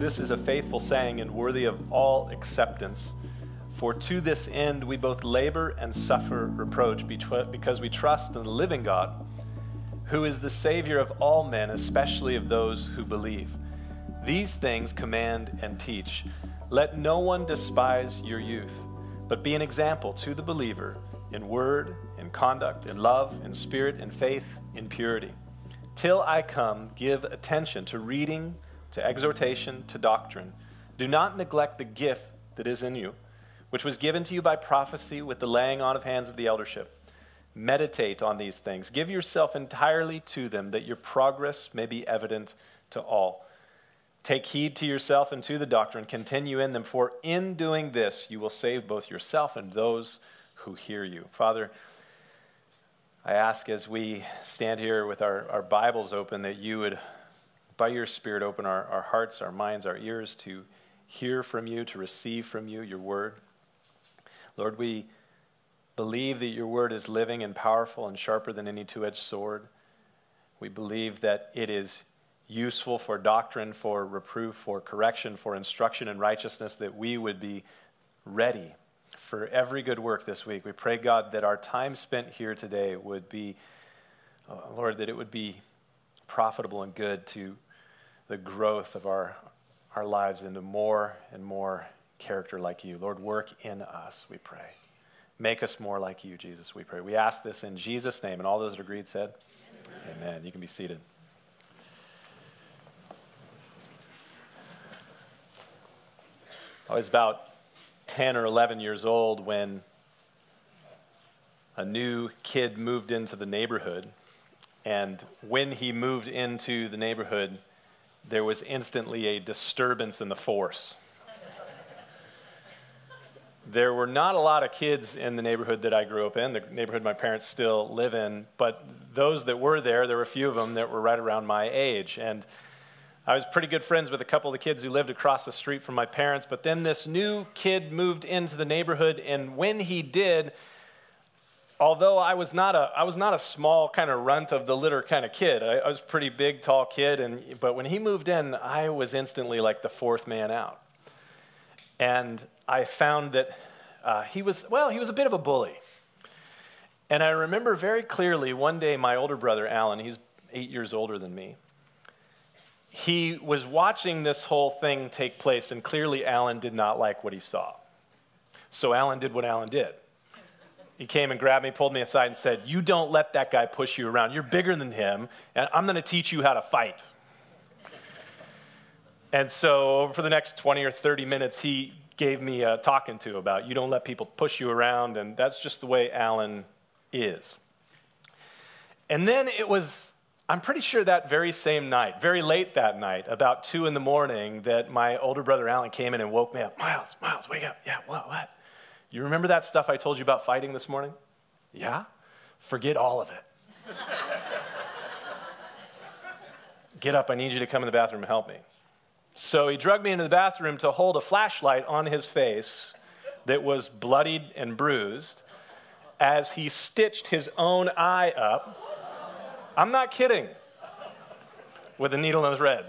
This is a faithful saying and worthy of all acceptance. For to this end we both labor and suffer reproach because we trust in the living God, who is the Savior of all men, especially of those who believe. These things command and teach. Let no one despise your youth, but be an example to the believer in word, in conduct, in love, in spirit, in faith, in purity. Till I come, give attention to reading, to exhortation, to doctrine. Do not neglect the gift that is in you, which was given to you by prophecy with the laying on of hands of the eldership. Meditate on these things. Give yourself entirely to them, that your progress may be evident to all. Take heed to yourself and to the doctrine. Continue in them, for in doing this you will save both yourself and those who hear you. Father, I ask as we stand here with our Bibles open that you would, by your Spirit, open our hearts, our minds, our ears to hear from you, to receive from you your word. Lord, we believe that your word is living and powerful and sharper than any two-edged sword. We believe that it is useful for doctrine, for reproof, for correction, for instruction in righteousness, that we would be ready for every good work this week. We pray, God, that our time spent here today would be, Lord, that it would be profitable and good to the growth of our lives into more and more character like you. Lord, work in us, we pray. Make us more like you, Jesus, we pray. We ask this in Jesus' name, and all those that agreed said, Amen. You can be seated. I was about 10 or 11 years old when a new kid moved into the neighborhood. And when he moved into the neighborhood, there was instantly a disturbance in the force. There were not a lot of kids in the neighborhood that I grew up in, the neighborhood my parents still live in, but those that were there were a few of them that were right around my age. And I was pretty good friends with a couple of the kids who lived across the street from my parents, but then this new kid moved into the neighborhood, and when he did, although I was not a small kind of runt of the litter kind of kid, I was a pretty big, tall kid, but when he moved in, I was instantly like the fourth man out. And I found that he was a bit of a bully. And I remember very clearly one day my older brother, Alan, he's 8 years older than me, he was watching this whole thing take place, and clearly Alan did not like what he saw. So Alan did what Alan did. He came and grabbed me, pulled me aside, and said, "You don't let that guy push you around. You're bigger than him, and I'm going to teach you how to fight." And so for the next 20 or 30 minutes, he gave me a talking to about, you don't let people push you around, and that's just the way Alan is. And then it was, I'm pretty sure that very same night, very late that night, about 2 a.m, that my older brother Alan came in and woke me up. Miles, wake up. Yeah, what? You remember that stuff I told you about fighting this morning? Yeah? Forget all of it. Get up, I need you to come in the bathroom and help me. So he dragged me into the bathroom to hold a flashlight on his face that was bloodied and bruised as he stitched his own eye up. I'm not kidding. With a needle and a thread.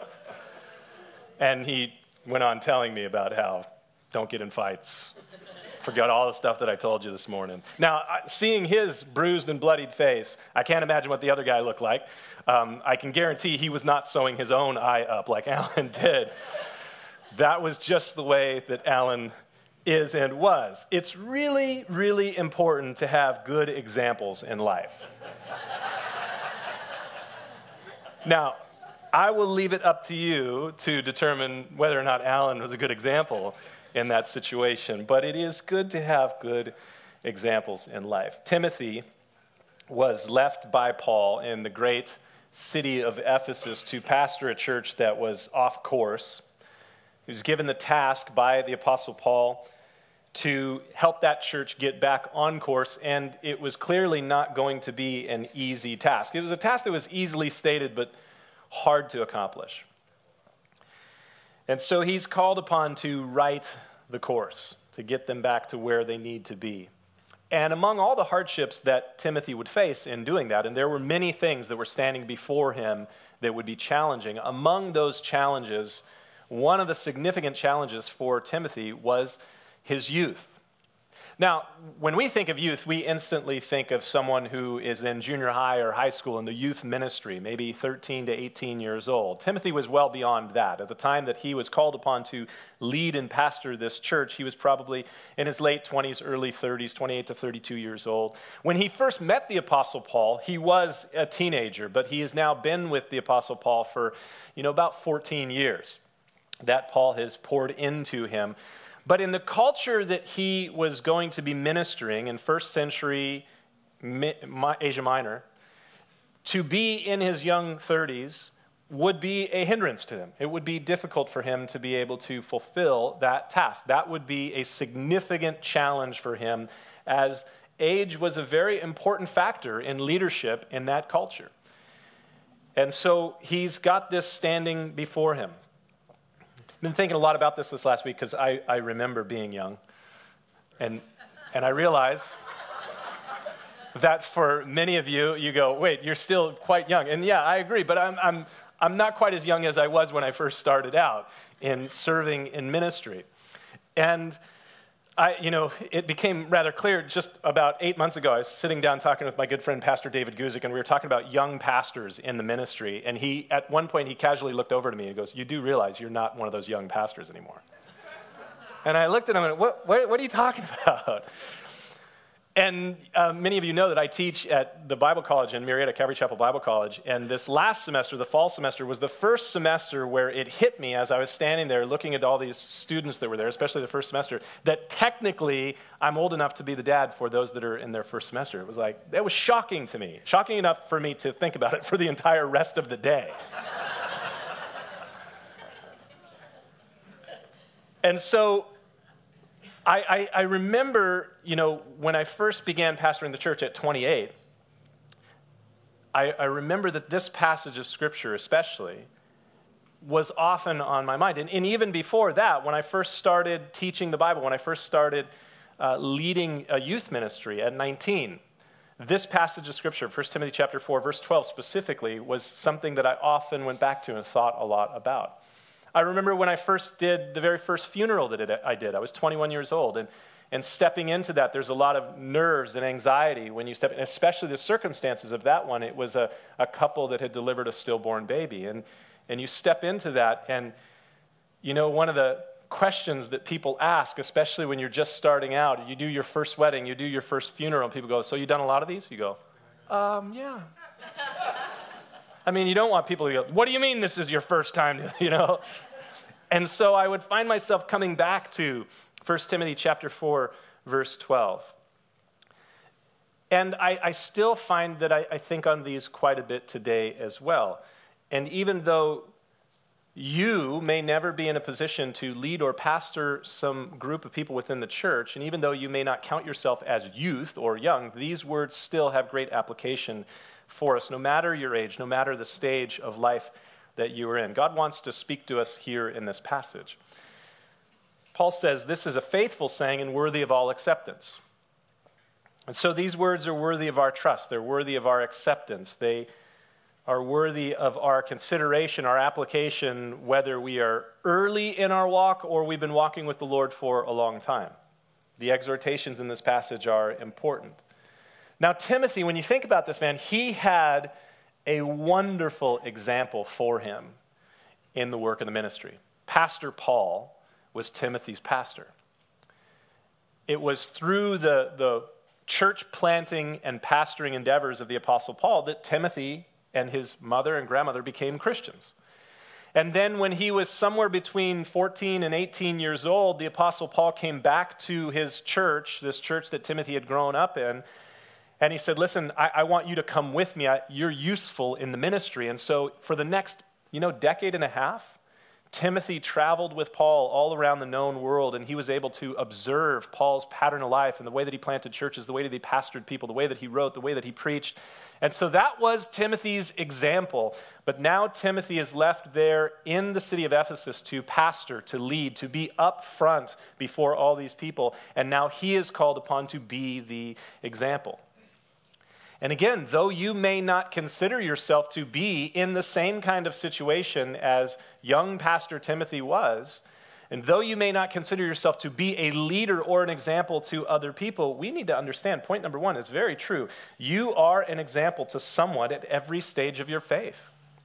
And he went on telling me about how don't get in fights. Forgot all the stuff that I told you this morning. Now, seeing his bruised and bloodied face, I can't imagine what the other guy looked like. I can guarantee he was not sewing his own eye up like Alan did. That was just the way that Alan is and was. It's really, really important to have good examples in life. Now, I will leave it up to you to determine whether or not Alan was a good example in that situation, but it is good to have good examples in life. Timothy was left by Paul in the great city of Ephesus to pastor a church that was off course. He was given the task by the Apostle Paul to help that church get back on course, and it was clearly not going to be an easy task. It was a task that was easily stated, but hard to accomplish. And so he's called upon to right the course, to get them back to where they need to be. And among all the hardships that Timothy would face in doing that, and there were many things that were standing before him that would be challenging, among those challenges one of the significant challenges for Timothy was his youth. Now, when we think of youth, we instantly think of someone who is in junior high or high school in the youth ministry, maybe 13 to 18 years old. Timothy was well beyond that. At the time that he was called upon to lead and pastor this church, he was probably in his late 20s, early 30s, 28 to 32 years old. When he first met the Apostle Paul, he was a teenager, but he has now been with the Apostle Paul for, about 14 years that Paul has poured into him. But in the culture that he was going to be ministering in first century Asia Minor, to be in his young 30s would be a hindrance to him. It would be difficult for him to be able to fulfill that task. That would be a significant challenge for him, as age was a very important factor in leadership in that culture. And so he's got this standing before him. I've been thinking a lot about this last week because I remember being young, and I realize that for many of you, you go, wait, you're still quite young. And yeah, I agree, but I'm not quite as young as I was when I first started out in serving in ministry. And it became rather clear just about 8 months ago. I was sitting down talking with my good friend, Pastor David Guzik, and we were talking about young pastors in the ministry. And at one point, he casually looked over to me and goes, "You do realize you're not one of those young pastors anymore." And I looked at him and what are you talking about? And many of you know that I teach at the Bible College in Marietta, Calvary Chapel Bible College. And this last semester, the fall semester, was the first semester where it hit me as I was standing there looking at all these students that were there, especially the first semester, that technically I'm old enough to be the dad for those that are in their first semester. It was like, that was shocking to me. Shocking enough for me to think about it for the entire rest of the day. And so I remember, when I first began pastoring the church at 28, I remember that this passage of Scripture especially was often on my mind. And even before that, when I first started teaching the Bible, when I first started leading a youth ministry at 19, this passage of Scripture, 1 Timothy chapter 4, verse 12 specifically, was something that I often went back to and thought a lot about. I remember when I first did the very first funeral that I did. I was 21 years old, and stepping into that, there's a lot of nerves and anxiety when you step in, especially the circumstances of that one. It was a couple that had delivered a stillborn baby, and you step into that, and one of the questions that people ask, especially when you're just starting out, you do your first wedding, you do your first funeral, and people go, "So you done a lot of these?" You go, "Yeah." I mean, you don't want people to go, "What do you mean this is your first time?" And so I would find myself coming back to 1 Timothy chapter 4, verse 12. And I still find that I think on these quite a bit today as well. And even though you may never be in a position to lead or pastor some group of people within the church, and even though you may not count yourself as youth or young, these words still have great application for us, no matter your age, no matter the stage of life that you are in. God wants to speak to us here in this passage. Paul says, "This is a faithful saying and worthy of all acceptance." And so these words are worthy of our trust. They're worthy of our acceptance. They are worthy of our consideration, our application, whether we are early in our walk or we've been walking with the Lord for a long time. The exhortations in this passage are important. Now, Timothy, when you think about this man, he had a wonderful example for him in the work of the ministry. Pastor Paul was Timothy's pastor. It was through the church planting and pastoring endeavors of the Apostle Paul that Timothy and his mother and grandmother became Christians. And then when he was somewhere between 14 and 18 years old, the Apostle Paul came back to his church, this church that Timothy had grown up in, and he said, "Listen, I want you to come with me. You're useful in the ministry." And so for the next, decade and a half, Timothy traveled with Paul all around the known world, and he was able to observe Paul's pattern of life and the way that he planted churches, the way that he pastored people, the way that he wrote, the way that he preached. And so that was Timothy's example. But now Timothy is left there in the city of Ephesus to pastor, to lead, to be up front before all these people. And now he is called upon to be the example. And again, though you may not consider yourself to be in the same kind of situation as young Pastor Timothy was, and though you may not consider yourself to be a leader or an example to other people, we need to understand, point number one is very true. You are an example to someone at every stage of your faith.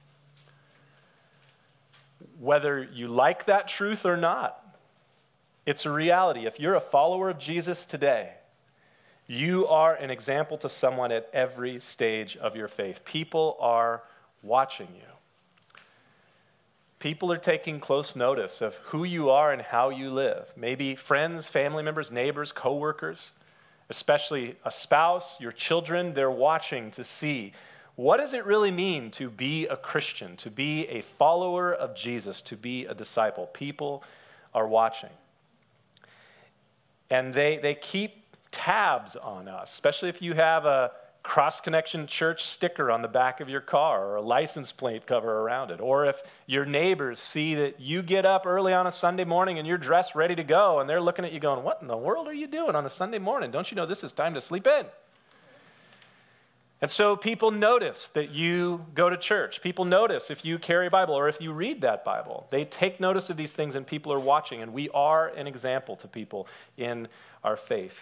Whether you like that truth or not, it's a reality. If you're a follower of Jesus today, you are an example to someone at every stage of your faith. People are watching you. People are taking close notice of who you are and how you live. Maybe friends, family members, neighbors, coworkers, especially a spouse, your children, they're watching to see what does it really mean to be a Christian, to be a follower of Jesus, to be a disciple. People are watching. And they keep tabs on us, especially if you have a Cross Connection Church sticker on the back of your car or a license plate cover around it. Or if your neighbors see that you get up early on a Sunday morning and you're dressed ready to go and they're looking at you going, what in the world are you doing on a Sunday morning? Don't you know this is time to sleep in? And so people notice that you go to church. People notice if you carry a Bible or if you read that Bible. They take notice of these things and people are watching, and we are an example to people in our faith.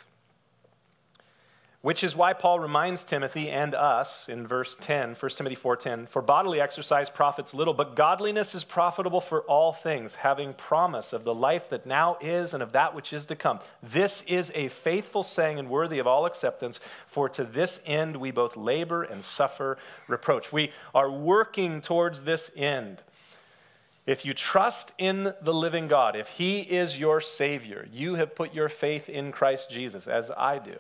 Which is why Paul reminds Timothy and us in verse 10, 1 Timothy 4:10, for bodily exercise profits little, but godliness is profitable for all things, having promise of the life that now is and of that which is to come. This is a faithful saying and worthy of all acceptance, for to this end we both labor and suffer reproach. We are working towards this end. If you trust in the living God, if he is your Savior, you have put your faith in Christ Jesus, as I do,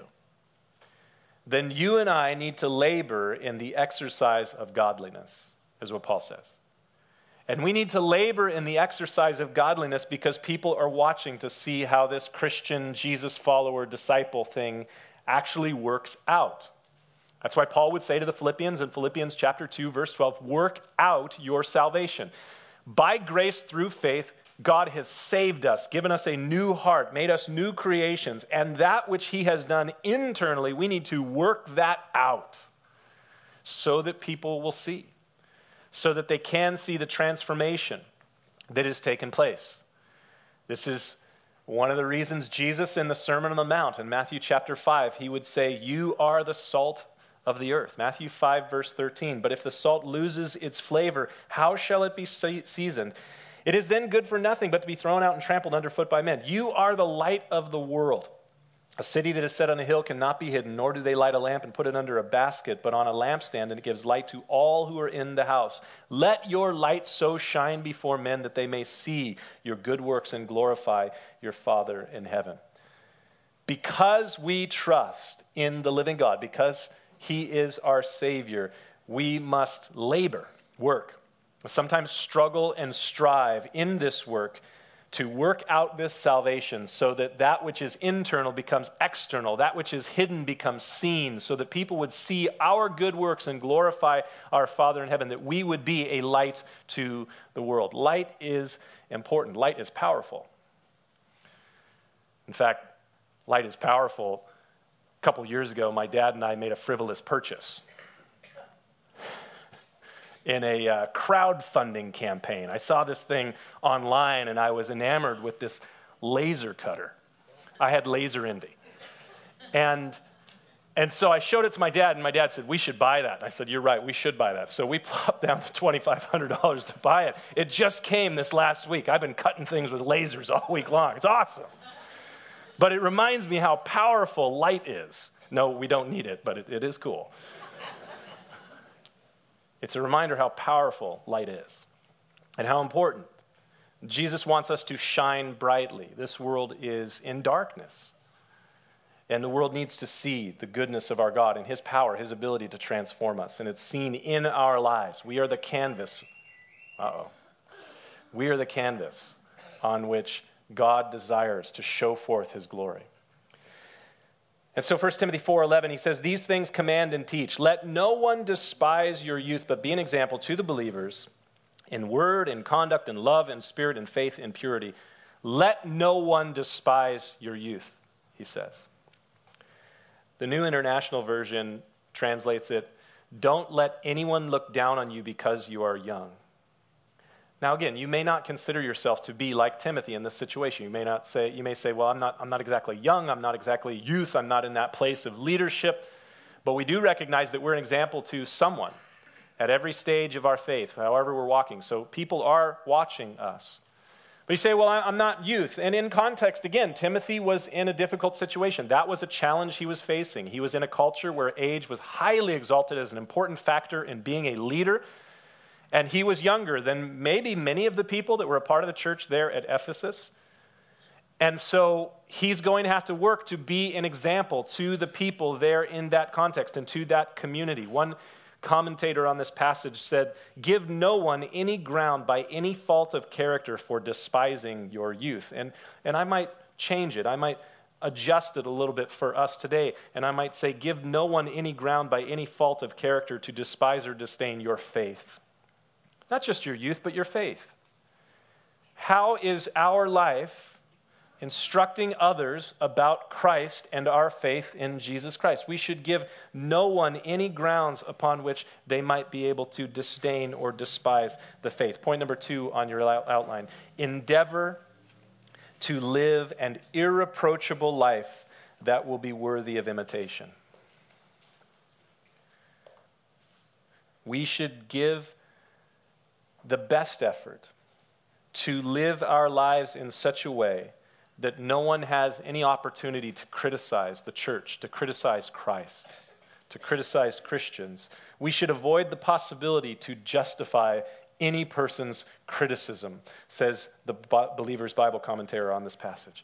then you and I need to labor in the exercise of godliness, is what Paul says. And we need to labor in the exercise of godliness because people are watching to see how this Christian Jesus follower disciple thing actually works out. That's why Paul would say to the Philippians in Philippians chapter 2, verse 12, work out your salvation. By grace through faith, God has saved us, given us a new heart, made us new creations, and that which he has done internally, we need to work that out so that people will see, so that they can see the transformation that has taken place. This is one of the reasons Jesus in the Sermon on the Mount in Matthew chapter 5, he would say, you are the salt of the earth. Matthew 5, verse 13, but if the salt loses its flavor, how shall it be seasoned? It is then good for nothing but to be thrown out and trampled underfoot by men. You are the light of the world. A city that is set on a hill cannot be hidden, nor do they light a lamp and put it under a basket, but on a lampstand, and it gives light to all who are in the house. Let your light so shine before men that they may see your good works and glorify your Father in heaven. Because we trust in the living God, because he is our Savior, we must labor, work, sometimes struggle and strive in this work to work out this salvation so that that which is internal becomes external, that which is hidden becomes seen, so that people would see our good works and glorify our Father in heaven, that we would be a light to the world. Light is important. Light is powerful. In fact, light is powerful. A couple years ago, my dad and I made a frivolous purchase in a crowdfunding campaign. I saw this thing online and I was enamored with this laser cutter. I had laser envy. And so I showed it to my dad, and my dad said, we should buy that. And I said, you're right, we should buy that. So we plopped down $2,500 to buy it. It just came this last week. I've been cutting things with lasers all week long. It's awesome. But it reminds me how powerful light is. No, we don't need it, but it is cool. It's a reminder how powerful light is and how important. Jesus wants us to shine brightly. This world is in darkness, and the world needs to see the goodness of our God and his power, his ability to transform us, and it's seen in our lives. We are the canvas. We are the canvas on which God desires to show forth his glory. And so 1 Timothy 4:11, he says, these things command and teach. Let no one despise your youth, but be an example to the believers in word, in conduct, in love, in spirit, in faith, in purity. Let no one despise your youth, he says. The New International Version translates it, don't let anyone look down on you because you are young. Now again, you may not consider yourself to be like Timothy in this situation. You may say, well, I'm not exactly young, I'm not exactly youth, I'm not in that place of leadership, but we do recognize that we're an example to someone at every stage of our faith, however we're walking. So people are watching us. But you say, well, I'm not youth. And in context, again, Timothy was in a difficult situation. That was a challenge he was facing. He was in a culture where age was highly exalted as an important factor in being a leader. And he was younger than maybe many of the people that were a part of the church there at Ephesus. And so he's going to have to work to be an example to the people there in that context and to that community. One commentator on this passage said, give no one any ground by any fault of character for despising your youth. And I might change it. I might adjust it a little bit for us today. And I might say, give no one any ground by any fault of character to despise or disdain your faith. Not just your youth, but your faith. How is our life instructing others about Christ and our faith in Jesus Christ? We should give no one any grounds upon which they might be able to disdain or despise the faith. Point number 2 on your outline. Endeavor to live an irreproachable life that will be worthy of imitation. We should give the best effort to live our lives in such a way that no one has any opportunity to criticize the church, to criticize Christ, to criticize Christians. We should avoid the possibility to justify any person's criticism, says the Believer's Bible commentator on this passage.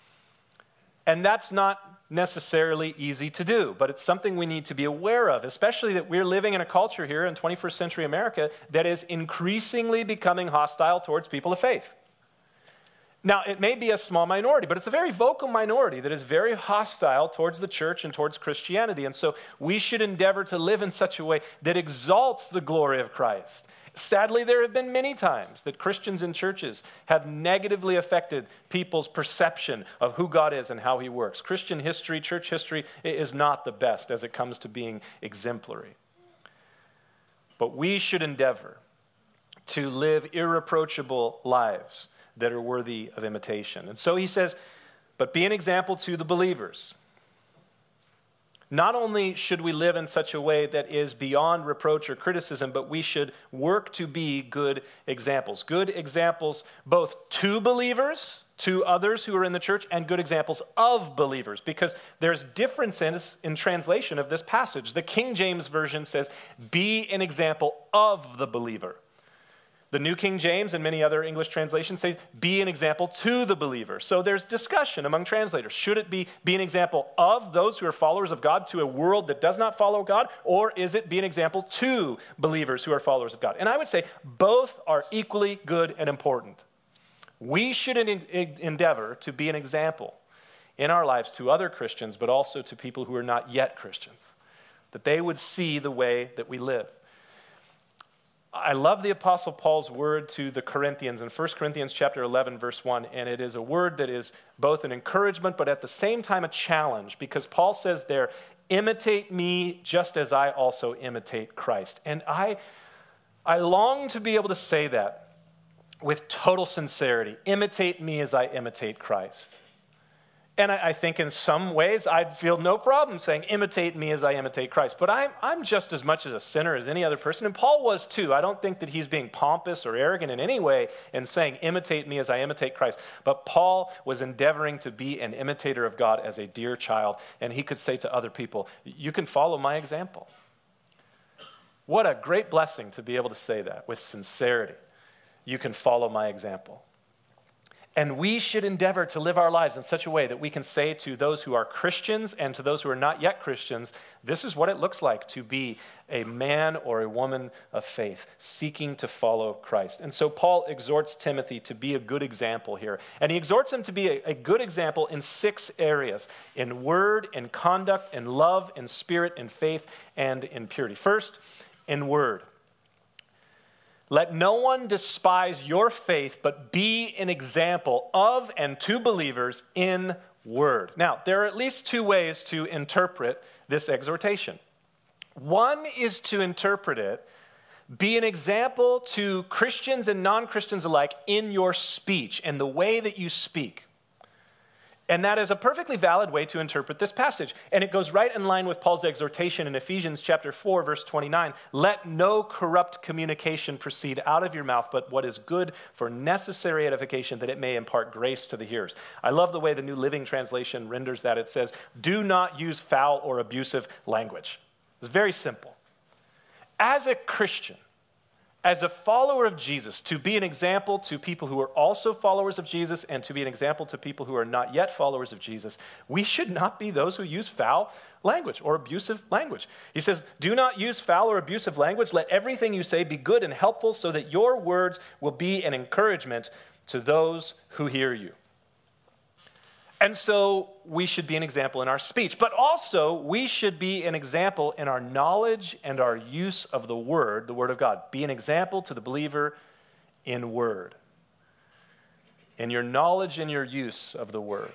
And that's not necessarily easy to do, but it's something we need to be aware of, especially that we're living in a culture here in 21st century America that is increasingly becoming hostile towards people of faith. Now, it may be a small minority, but it's a very vocal minority that is very hostile towards the church and towards Christianity. And so we should endeavor to live in such a way that exalts the glory of Christ. Sadly, there have been many times that Christians in churches have negatively affected people's perception of who God is and how he works. Christian history, church history, is not the best as it comes to being exemplary. But we should endeavor to live irreproachable lives that are worthy of imitation. And so he says, but be an example to the believers. Not only should we live in such a way that is beyond reproach or criticism, but we should work to be good examples. Good examples both to believers, to others who are in the church, and good examples of believers, because there's differences in translation of this passage. The King James Version says, be an example of the believer. The New King James and many other English translations say, be an example to the believer. So there's discussion among translators. Should it be an example of those who are followers of God to a world that does not follow God? Or is it be an example to believers who are followers of God? And I would say both are equally good and important. We should endeavor to be an example in our lives to other Christians, but also to people who are not yet Christians, that they would see the way that we live. I love the Apostle Paul's word to the Corinthians in 1 Corinthians chapter 11, verse 1, and it is a word that is both an encouragement, but at the same time a challenge, because Paul says there, imitate me just as I also imitate Christ. And I long to be able to say that with total sincerity. Imitate me as I imitate Christ. And I think in some ways I'd feel no problem saying, imitate me as I imitate Christ. But I'm just as much as a sinner as any other person, and Paul was too. I don't think that he's being pompous or arrogant in any way in saying, imitate me as I imitate Christ. But Paul was endeavoring to be an imitator of God as a dear child, and he could say to other people, you can follow my example. What a great blessing to be able to say that with sincerity. You can follow my example. And we should endeavor to live our lives in such a way that we can say to those who are Christians and to those who are not yet Christians, this is what it looks like to be a man or a woman of faith, seeking to follow Christ. And so Paul exhorts Timothy to be a good example here. And he exhorts him to be a good example in 6 areas: in word, in conduct, in love, in spirit, in faith, and in purity. First, in word. Let no one despise your faith, but be an example of and to believers in word. Now, there are at least 2 ways to interpret this exhortation. One is to interpret it, be an example to Christians and non-Christians alike in your speech and the way that you speak. And that is a perfectly valid way to interpret this passage. And it goes right in line with Paul's exhortation in Ephesians chapter 4, verse 29. Let no corrupt communication proceed out of your mouth, but what is good for necessary edification, that it may impart grace to the hearers. I love the way the New Living Translation renders that. It says, do not use foul or abusive language. It's very simple. As a Christian, as a follower of Jesus, to be an example to people who are also followers of Jesus and to be an example to people who are not yet followers of Jesus, we should not be those who use foul language or abusive language. He says, do not use foul or abusive language. Let everything you say be good and helpful so that your words will be an encouragement to those who hear you. And so we should be an example in our speech, but also we should be an example in our knowledge and our use of the Word of God. Be an example to the believer in Word, in your knowledge and your use of the Word.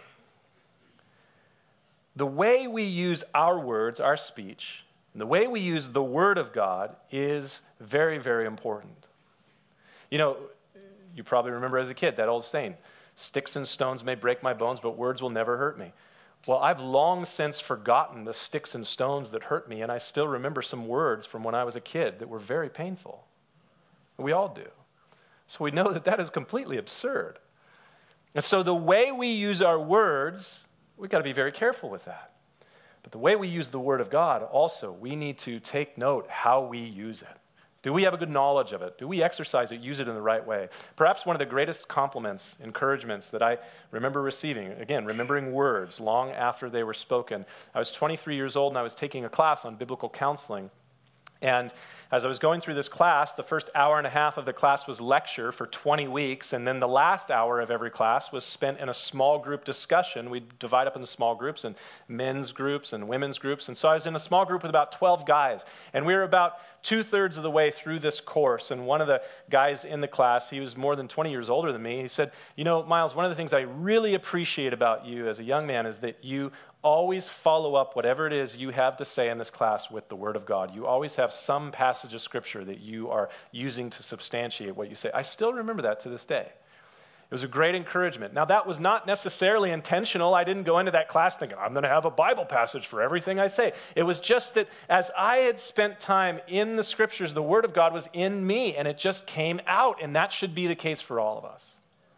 The way we use our words, our speech, and the way we use the Word of God is very, very important. You know, you probably remember as a kid that old saying, sticks and stones may break my bones, but words will never hurt me. Well, I've long since forgotten the sticks and stones that hurt me, and I still remember some words from when I was a kid that were very painful. We all do. So we know that that is completely absurd. And so the way we use our words, we've got to be very careful with that. But the way we use the Word of God also, we need to take note how we use it. Do we have a good knowledge of it? Do we exercise it, use it in the right way? Perhaps one of the greatest compliments, encouragements that I remember receiving, again, remembering words long after they were spoken. I was 23 years old and I was taking a class on biblical counseling. And as I was going through this class, the first hour and a half of the class was lecture for 20 weeks, and then the last hour of every class was spent in a small group discussion. We'd divide up into small groups, and men's groups and women's groups. And so I was in a small group with about 12 guys, and we were about 2/3 of the way through this course. And one of the guys in the class, he was more than 20 years older than me, he said, you know, Miles, one of the things I really appreciate about you as a young man is that you always follow up whatever it is you have to say in this class with the Word of God. You always have some passage of Scripture that you are using to substantiate what you say. I still remember that to this day. It was a great encouragement. Now, that was not necessarily intentional. I didn't go into that class thinking, I'm going to have a Bible passage for everything I say. It was just that as I had spent time in the Scriptures, the Word of God was in me, and it just came out, and that should be the case for all of us.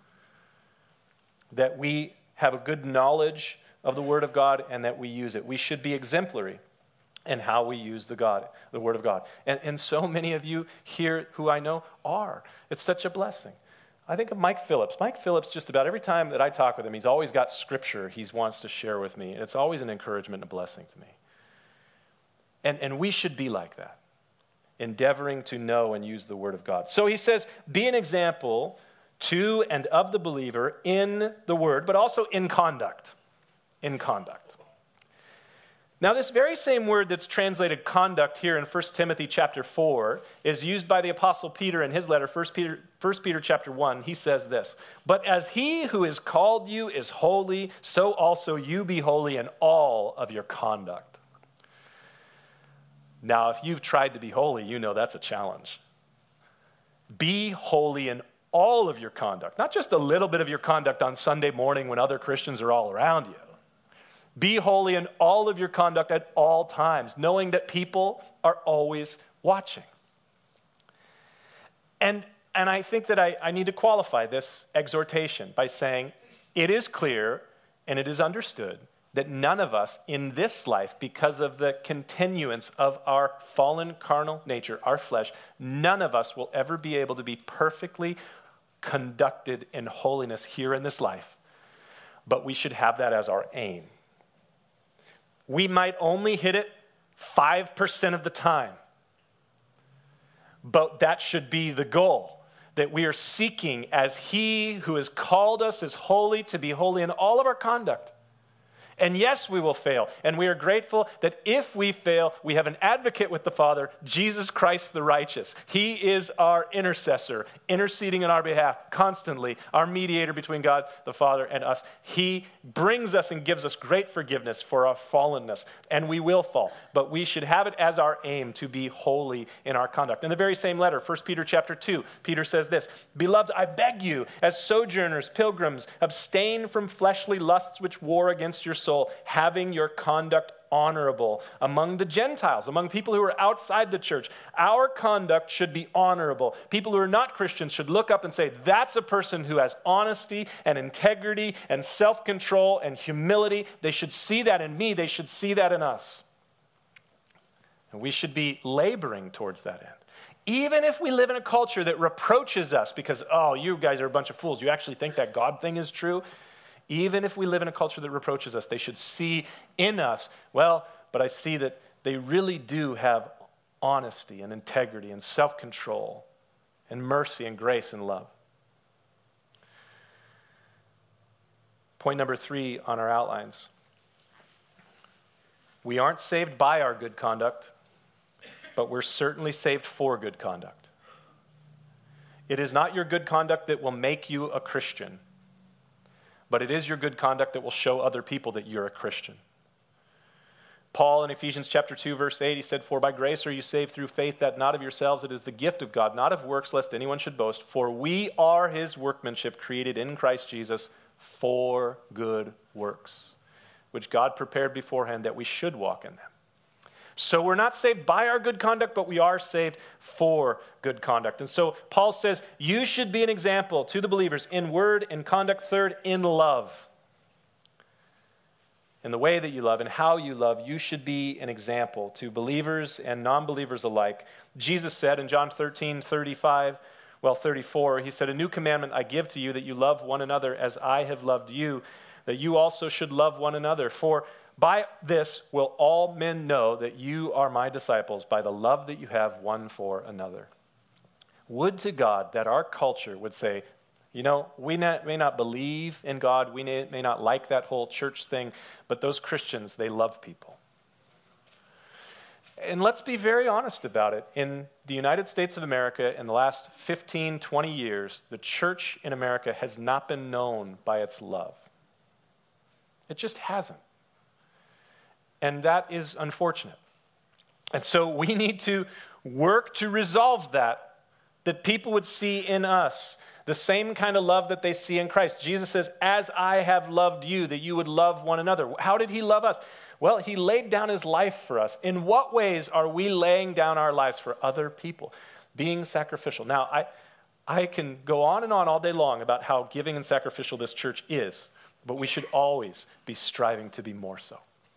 That we have a good knowledge of the Word of God and that we use it. We should be exemplary in how we use the Word of God. And so many of you here who I know are. It's such a blessing. I think of Mike Phillips. Mike Phillips, just about every time that I talk with him, he's always got Scripture he wants to share with me. And it's always an encouragement and a blessing to me. And we should be like that, endeavoring to know and use the Word of God. So he says, be an example to and of the believer in the Word, but also in conduct. In conduct. Now, this very same word that's translated conduct here in 1 Timothy chapter 4 is used by the Apostle Peter in his letter, 1 Peter chapter 1. He says this, but as he who has called you is holy, so also you be holy in all of your conduct. Now, if you've tried to be holy, you know that's a challenge. Be holy in all of your conduct, not just a little bit of your conduct on Sunday morning when other Christians are all around you. Be holy in all of your conduct at all times, knowing that people are always watching. And I think that I need to qualify this exhortation by saying it is clear and it is understood that none of us in this life, because of the continuance of our fallen carnal nature, our flesh, none of us will ever be able to be perfectly conducted in holiness here in this life. But we should have that as our aim. We might only hit it 5% of the time. But that should be the goal, that we are seeking as he who has called us is holy to be holy in all of our conduct. And yes, we will fail. And we are grateful that if we fail, we have an advocate with the Father, Jesus Christ the righteous. He is our intercessor, interceding on our behalf constantly, our mediator between God the Father and us. He brings us and gives us great forgiveness for our fallenness. And we will fall. But we should have it as our aim to be holy in our conduct. In the very same letter, 1 Peter chapter 2, Peter says this, "Beloved, I beg you, as sojourners, pilgrims, abstain from fleshly lusts which war against your soul, having your conduct honorable among the Gentiles, among people who are outside the church." Our conduct should be honorable. People who are not Christians should look up and say, that's a person who has honesty and integrity and self-control and humility. They should see that in me. They should see that in us. And we should be laboring towards that end. Even if we live in a culture that reproaches us because, oh, you guys are a bunch of fools. You actually think that God thing is true? Even if we live in a culture that reproaches us, they should see in us, well, but I see that they really do have honesty and integrity and self-control and mercy and grace and love. Point number 3 on our outlines. We aren't saved by our good conduct, but we're certainly saved for good conduct. It is not your good conduct that will make you a Christian, but it is your good conduct that will show other people that you're a Christian. Paul in Ephesians chapter 2, verse 8, he said, "For by grace are you saved through faith, that not of yourselves, it is the gift of God, not of works, lest anyone should boast. For we are his workmanship, created in Christ Jesus for good works, which God prepared beforehand that we should walk in them." So we're not saved by our good conduct, but we are saved for good conduct. And so Paul says, you should be an example to the believers in word, in conduct, third, in love. In the way that you love and how you love, you should be an example to believers and non-believers alike. Jesus said in John 34, he said, "A new commandment I give to you, that you love one another as I have loved you, that you also should love one another. For by this will all men know that you are my disciples, by the love that you have one for another." Would to God that our culture would say, you know, we may not believe in God, we may not like that whole church thing, but those Christians, they love people. And let's be very honest about it. In the United States of America, in the last 15, 20 years, the church in America has not been known by its love. It just hasn't. And that is unfortunate. And so we need to work to resolve that people would see in us the same kind of love that they see in Christ. Jesus says, "As I have loved you," that you would love one another. How did he love us? Well, he laid down his life for us. In what ways are we laying down our lives for other people? Being sacrificial. Now, I can go on and on all day long about how giving and sacrificial this church is, but we should always be striving to be more so.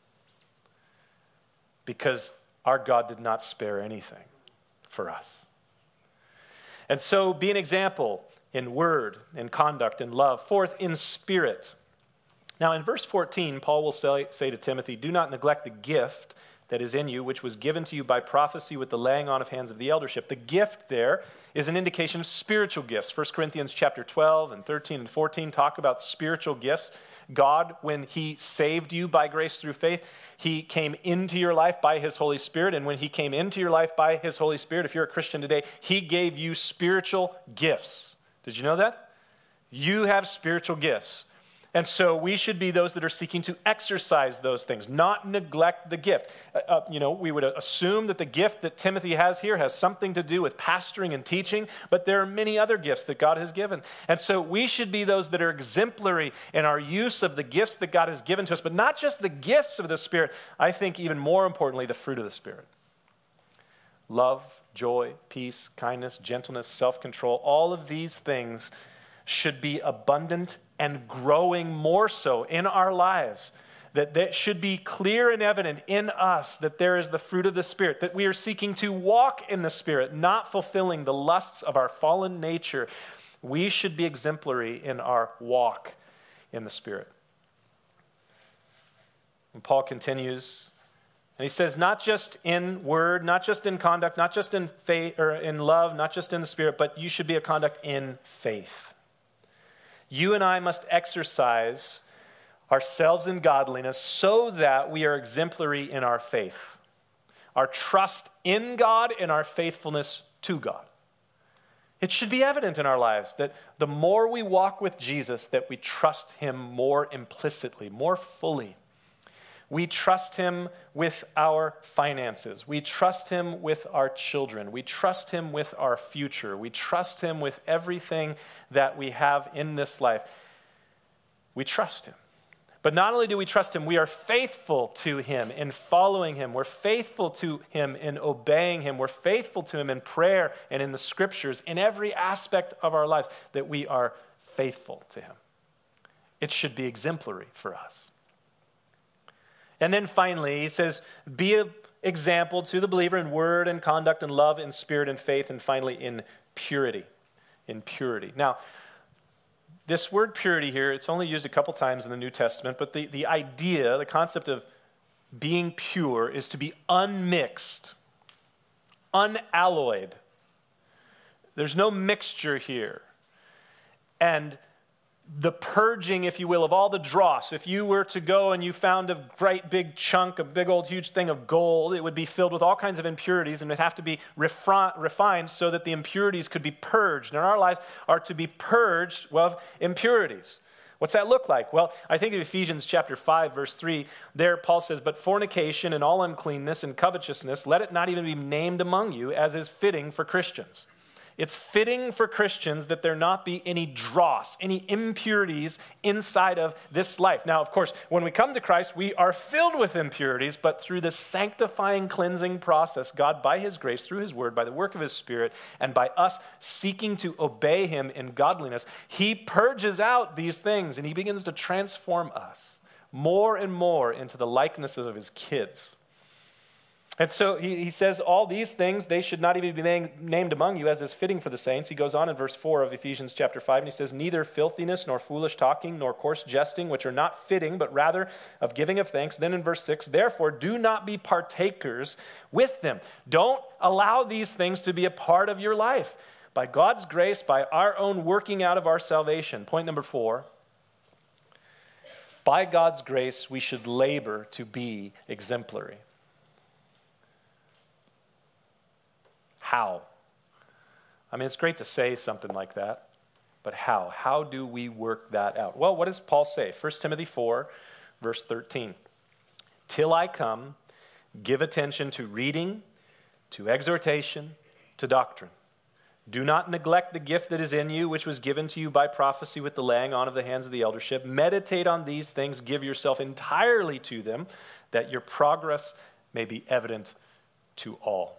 Because our God did not spare anything for us. And so be an example in word, in conduct, in love. Fourth, in spirit. Now in verse 14, Paul will say to Timothy, "Do not neglect the gift that is in you, which was given to you by prophecy with the laying on of hands of the eldership." The gift there is an indication of spiritual gifts. 1 Corinthians chapter 12 and 13 and 14 talk about spiritual gifts. God, when he saved you by grace through faith, he came into your life by his Holy Spirit. And when he came into your life by his Holy Spirit, if you're a Christian today, he gave you spiritual gifts. Did you know that? You have spiritual gifts. And so we should be those that are seeking to exercise those things, not neglect the gift. We would assume that the gift that Timothy has here has something to do with pastoring and teaching, but there are many other gifts that God has given. And so we should be those that are exemplary in our use of the gifts that God has given to us, but not just the gifts of the Spirit. I think even more importantly, the fruit of the Spirit. Love, joy, peace, kindness, gentleness, self-control, all of these things should be abundant and growing more so in our lives. That should be clear and evident in us that there is the fruit of the Spirit, that we are seeking to walk in the Spirit, not fulfilling the lusts of our fallen nature. We should be exemplary in our walk in the Spirit. And Paul continues, and he says, not just in word, not just in conduct, not just in faith or in love, not just in the Spirit, but you should be a conduct in faith. You and I must exercise ourselves in godliness so that we are exemplary in our faith, our trust in God and our faithfulness to God. It should be evident in our lives that the more we walk with Jesus, that we trust him more implicitly, more fully. We trust him with our finances. We trust him with our children. We trust him with our future. We trust him with everything that we have in this life. We trust him. But not only do we trust him, we are faithful to him in following him. We're faithful to him in obeying him. We're faithful to him in prayer and in the scriptures, in every aspect of our lives, that we are faithful to him. It should be exemplary for us. And then finally, he says, be an example to the believer in word and conduct and love and spirit and faith, and finally in purity. In purity. Now, this word purity here, it's only used a couple times in the New Testament, but the idea, the concept of being pure is to be unmixed, unalloyed. There's no mixture here. And the purging, if you will, of all the dross. If you were to go and you found a great big chunk, a big old huge thing of gold, it would be filled with all kinds of impurities and would have to be refined so that the impurities could be purged. And our lives are to be purged of impurities. What's that look like? Well, I think of Ephesians chapter 5, verse 3. There, Paul says, but fornication and all uncleanness and covetousness, let it not even be named among you, as is fitting for Christians. It's fitting for Christians that there not be any dross, any impurities inside of this life. Now, of course, when we come to Christ, we are filled with impurities, but through the sanctifying, cleansing process, God, by his grace, through his word, by the work of his Spirit, and by us seeking to obey him in godliness, he purges out these things, and he begins to transform us more and more into the likenesses of his kids. And so he says all these things, they should not even be named among you as is fitting for the saints. He goes on in verse 4 of Ephesians chapter 5, and he says, neither filthiness nor foolish talking nor coarse jesting, which are not fitting, but rather of giving of thanks. Then in verse 6, therefore do not be partakers with them. Don't allow these things to be a part of your life. By God's grace, by our own working out of our salvation. Point number 4, by God's grace, we should labor to be exemplary. How? I mean, it's great to say something like that, but how? How do we work that out? Well, what does Paul say? 1 Timothy 4, verse 13. Till I come, give attention to reading, to exhortation, to doctrine. Do not neglect the gift that is in you, which was given to you by prophecy with the laying on of the hands of the eldership. Meditate on these things, give yourself entirely to them, that your progress may be evident to all.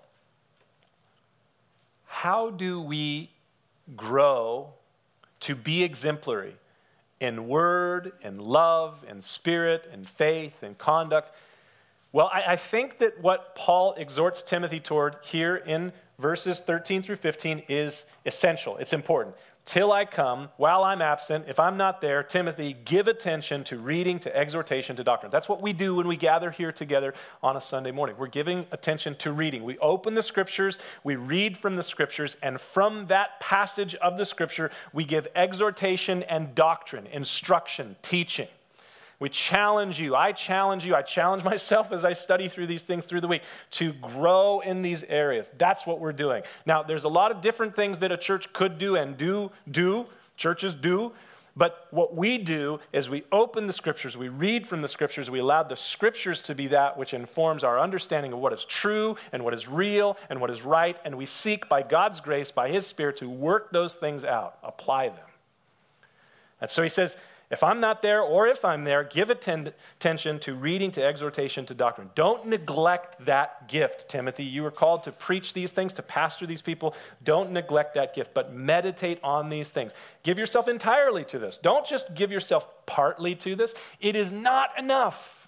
How do we grow to be exemplary in word, in love, in spirit, in faith, in conduct? Well, I think that what Paul exhorts Timothy toward here in verses 13 through 15 is essential. It's important. Till I come, while I'm absent, if I'm not there, Timothy, give attention to reading, to exhortation, to doctrine. That's what we do when we gather here together on a Sunday morning. We're giving attention to reading. We open the scriptures, we read from the scriptures, and from that passage of the scripture, we give exhortation and doctrine, instruction, teaching. We challenge you, I challenge myself as I study through these things through the week to grow in these areas. That's what we're doing. Now, there's a lot of different things that a church could do and do, churches do, but what we do is we open the scriptures, we read from the scriptures, we allow the scriptures to be that which informs our understanding of what is true and what is real and what is right, and we seek by God's grace, by his Spirit, to work those things out, apply them. And so he says, if I'm not there or if I'm there, give attention to reading, to exhortation, to doctrine. Don't neglect that gift, Timothy. You are called to preach these things, to pastor these people. Don't neglect that gift, but meditate on these things. Give yourself entirely to this. Don't just give yourself partly to this. It is not enough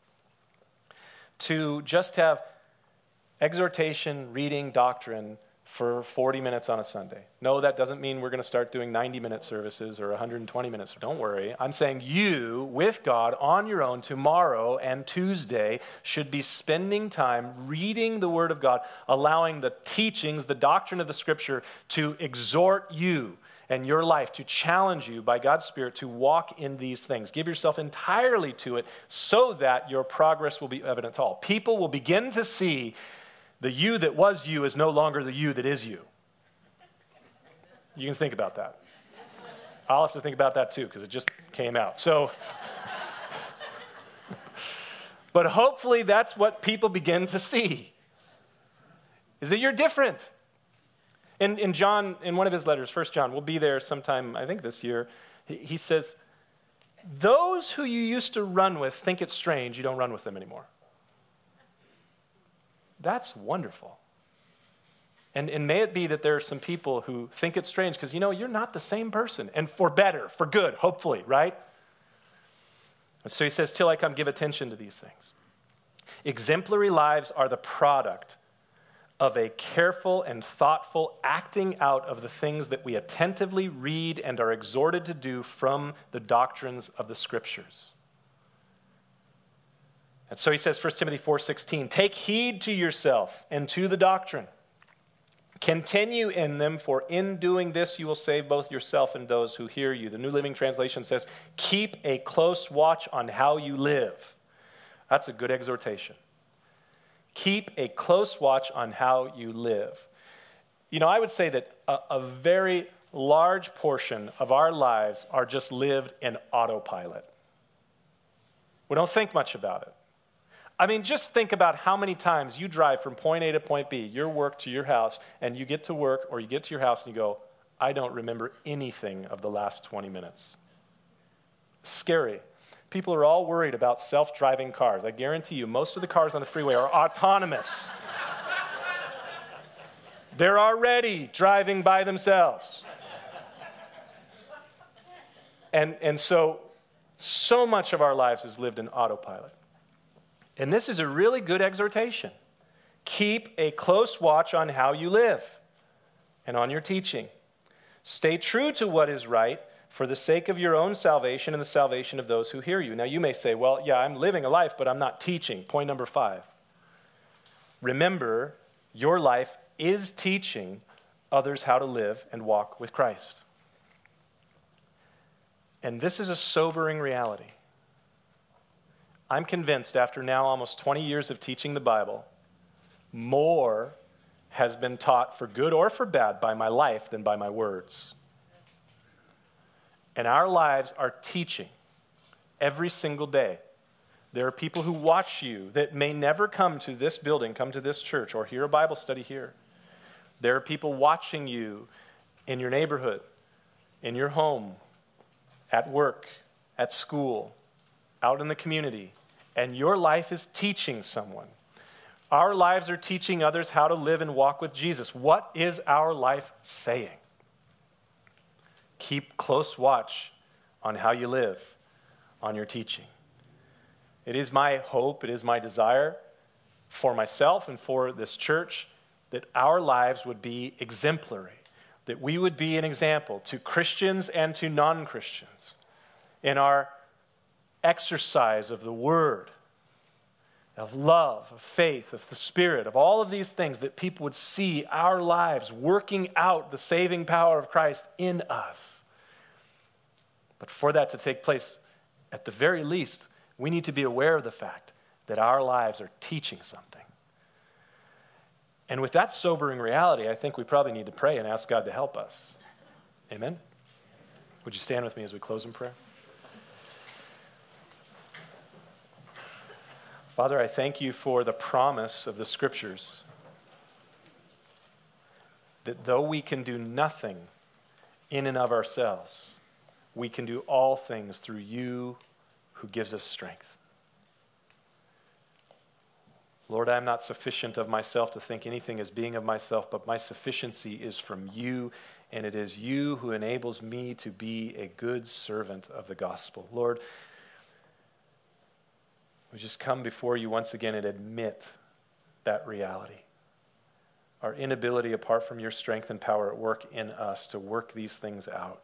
to just have exhortation, reading, doctrine for 40 minutes on a Sunday. No, that doesn't mean we're going to start doing 90-minute services or 120 minutes. Don't worry. I'm saying you, with God, on your own, tomorrow and Tuesday, should be spending time reading the Word of God, allowing the teachings, the doctrine of the Scripture to exhort you and your life to challenge you by God's Spirit to walk in these things. Give yourself entirely to it so that your progress will be evident to all. People will begin to see the you that was you is no longer the you that is you. You can think about that. I'll have to think about that too because it just came out. But hopefully that's what people begin to see, is that you're different. In John, in one of his letters, 1 John, we'll be there sometime, I think this year, he says, those who you used to run with think it's strange you don't run with them anymore. That's wonderful. And may it be that there are some people who think it's strange because, you're not the same person. And for better, for good, hopefully, right? And so he says, till I come, give attention to these things. Exemplary lives are the product of a careful and thoughtful acting out of the things that we attentively read and are exhorted to do from the doctrines of the Scriptures. And so he says, 1 Timothy 4:16, take heed to yourself and to the doctrine. Continue in them, for in doing this you will save both yourself and those who hear you. The New Living Translation says, keep a close watch on how you live. That's a good exhortation. Keep a close watch on how you live. I would say that a very large portion of our lives are just lived in autopilot. We don't think much about it. Just think about how many times you drive from point A to point B, your work to your house, and you get to work or you get to your house and you go, I don't remember anything of the last 20 minutes. Scary. People are all worried about self-driving cars. I guarantee you, most of the cars on the freeway are autonomous. They're already driving by themselves. And so much of our lives is lived in autopilot. And this is a really good exhortation. Keep a close watch on how you live and on your teaching. Stay true to what is right for the sake of your own salvation and the salvation of those who hear you. Now you may say, well, yeah, I'm living a life, but I'm not teaching. Point number 5. Remember, your life is teaching others how to live and walk with Christ. And this is a sobering reality. I'm convinced after now almost 20 years of teaching the Bible, more has been taught for good or for bad by my life than by my words. And our lives are teaching every single day. There are people who watch you that may never come to this building, come to this church, or hear a Bible study here. There are people watching you in your neighborhood, in your home, at work, at school, out in the community. And your life is teaching someone. Our lives are teaching others how to live and walk with Jesus. What is our life saying? Keep close watch on how you live, on your teaching. It is my hope, it is my desire for myself and for this church that our lives would be exemplary, that we would be an example to Christians and to non-Christians in our exercise of the Word, of love, of faith, of the Spirit, of all of these things, that people would see our lives working out the saving power of Christ in us. But for that to take place, at the very least, we need to be aware of the fact that our lives are teaching something. And with that sobering reality, I think we probably need to pray and ask God to help us. Amen? Would you stand with me as we close in prayer? Father, I thank you for the promise of the Scriptures that though we can do nothing in and of ourselves, we can do all things through you who gives us strength. Lord, I am not sufficient of myself to think anything as being of myself, but my sufficiency is from you, and it is you who enables me to be a good servant of the gospel. Lord, we just come before you once again and admit that reality. Our inability, apart from your strength and power at work in us, to work these things out.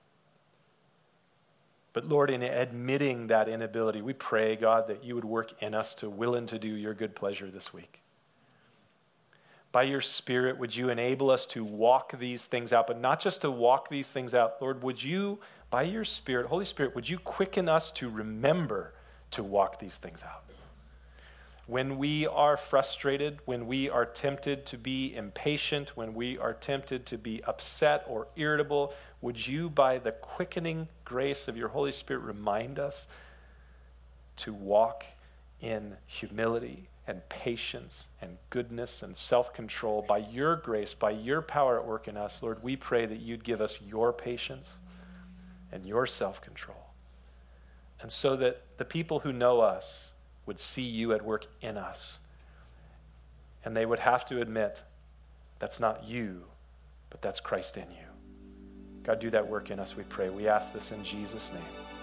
But Lord, in admitting that inability, we pray, God, that you would work in us to will and to do your good pleasure this week. By your Spirit, would you enable us to walk these things out, but not just to walk these things out. Lord, would you, by your Spirit, Holy Spirit, would you quicken us to remember to walk these things out? When we are frustrated, when we are tempted to be impatient, when we are tempted to be upset or irritable, would you, by the quickening grace of your Holy Spirit, remind us to walk in humility and patience and goodness and self-control by your grace, by your power at work in us? Lord, we pray that you'd give us your patience and your self-control. And so that the people who know us would see you at work in us. And they would have to admit, that's not you, but that's Christ in you. God, do that work in us, we pray. We ask this in Jesus' name.